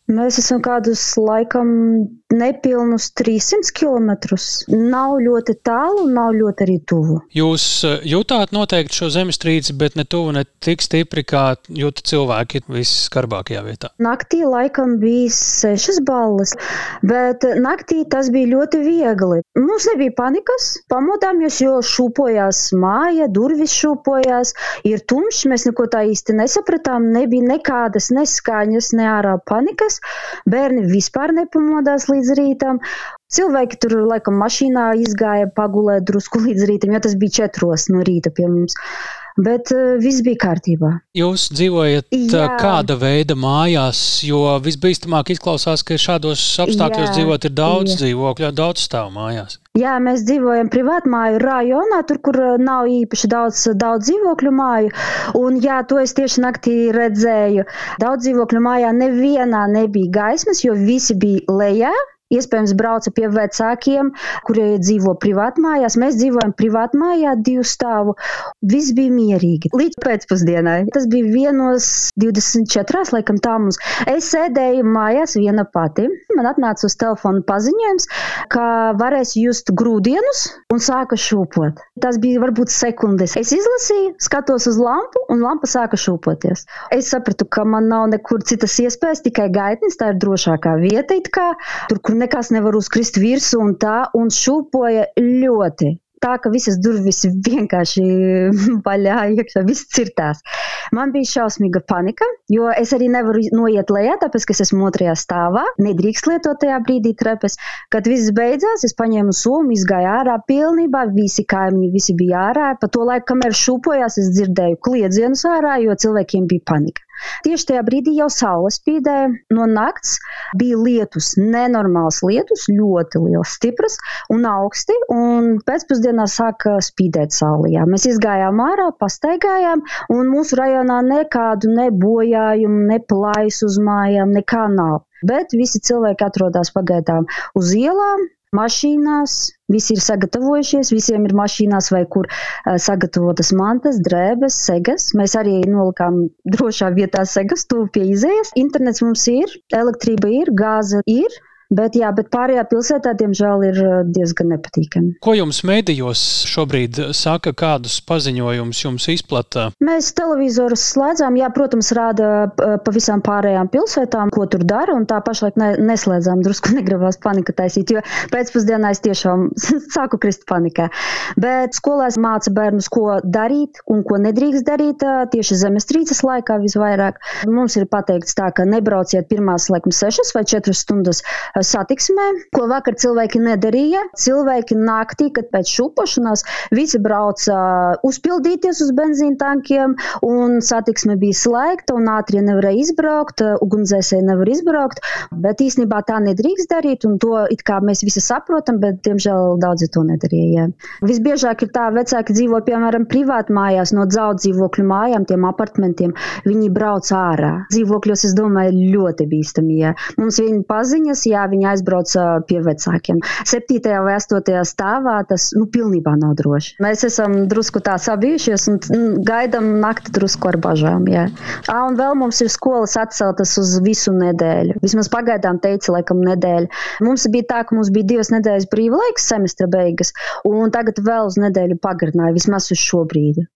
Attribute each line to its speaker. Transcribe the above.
Speaker 1: Mēs esam kādus laikam nepilnus 300 kilometrus. Nav ļoti tālu, nav ļoti arī tuvu.
Speaker 2: Jūs jutāt noteikti šo zemestrīci, bet ne tuvu, ne tik stipri, kā jūta cilvēki visskarbākajā vietā.
Speaker 1: Naktī laikam bija 6 balles, bet naktī tas bija ļoti viegli. Mums nebija panikas, pamodāmies, jo šūpojās māja, durvis šūpojās, ir tumšs, mēs neko tā īsti nesapratām, nebija nekādas neskaņas, ne ārā panikas, bērni vispār nepamodās līdz rītam. Cilvēki tur laikam mašīnā izgāja pagulēt drusku līdz rītam, jo tas bija 4 no rīta pie mums. Bet viss bija kārtībā.
Speaker 2: Jūs dzīvojat kāda veida mājās, jo visbīstamāk izklausās, ka šādos apstākļos dzīvot ir daudz dzīvokļu, daudz stāv mājās.
Speaker 1: Jā, mēs dzīvojam privātmāju rajonā, tur, kur nav īpaši daudz dzīvokļu māju. Un jā, to es tieši naktī redzēju. Daudz dzīvokļu mājā nevienā nebija gaismas, jo visi bija lejā. Iespējams, brauca pie vecākiem, kuri dzīvo privātmājās. Mēs dzīvojam privātmājā 2 stāvu. Viss bija mierīgi. Līdz pēcpusdienai. Tas bija 1:24, laikam tā mums. Es sēdēju mājās viena pati. Man atnāca uz telefonu paziņojums, ka varēs just grūdienus un sāka šūpot. Tas bija varbūt sekundes. Es izlasīju, skatos uz lampu un lampa sāka šūpoties. Es sapratu, ka man nav nekur citas iespējas, tikai gaitnis. Tā ir drošākā vieta, it kā. Tur, kur nekas nevar uzkrist virsū un šūpoja ļoti. Tā, ka visas durvis vienkārši vaļā iekšā, viss cirtās. Man bija šausmīga panika, jo es arī nevaru noiet lejā, tāpēc, ka es esmu 2. stāvā. Nedrīkst lietot tajā brīdī trepes. Kad viss beidzās, es paņēmu somu, izgāju ārā pilnībā, visi kaimiņi, visi bija ārā. Pa to laiku, kamēr šūpojās, es dzirdēju kliedzienus ārā, jo cilvēkiem bija panika. Tieši tajā brīdī jau saule spīdēja no nakts, bija lietus, nenormāls lietus, ļoti liels, stiprs un augsti, un pēcpusdienā sāka spīdēt saule. Mēs izgājām ārā, pastaigājām, un mūsu rajonā nekādu nebojājumu, ne plājus uz mājām, nekā nav. Bet visi cilvēki atrodas pagaidām uz ielām, mašīnās, visi ir sagatavojušies, visiem ir mašīnās vai kur sagatavotas mantas, drēbes, segas. Mēs arī nolikām drošā vietā segas, tuvu pie izējas. Internets mums ir, elektrība ir, gāze ir. Bet pārējā pilsētā, diemžēl, ir diezgan nepatīkami.
Speaker 2: Ko jums medijos šobrīd saka, kādus paziņojumus jums izplata?
Speaker 1: Mēs televizorus slēdzām, protams, rāda pa visām pārējām pilsētām, ko tur dara, un tā pašlaik neslēdzām, drusku negribās panika taisīt, jo pēcpusdienā es tiešām sāku krist panikā. Bet skolās māca bērnus, ko darīt un ko nedrīkst darīt tieši zemestrīces laikā visvairāk. Mums ir pateikts tā, ka nebrauciet pirmās, 6 vai 4 stundas satiksmē, ko vakar cilvēki nedarīja. Cilvēki naktī, kad pēc šūpošanās, visi brauca uzpildīties uz benzīna tankiem, un satiksme bija slēgta, un ātrie nevarēja izbraukt, ugunsdzēsēji nevar izbraukt, bet īstenībā tā nedrīkst darīt, un to it kā mēs visi saprotam, bet, diemžēl, daudzi to nedarīja. Visbiežāk ir tā, vecāki dzīvo, piemēram, privātmājās no daudz dzīvokļu mājām, tiem apartmentiem, viņi brauc ārā. Dzīvokļos, es domāju, ļoti bīstami, Mums viņi paziņas, viņi aizbrauc pie vecākiem. 7. vai 8. stāvā tas pilnībā nav droši. Mēs esam drusku tā sabijušies un gaidam nakti drusku ar bažām. Un vēl mums ir skolas atceltas uz visu nedēļu. Vismaz pagaidām teica, laikam, nedēļu. Mums bija tā, ka mums bija 2 nedēļas brīvlaiks, semestra beigas, un tagad vēl uz nedēļu pagarināja, vismaz uz šo brīdi.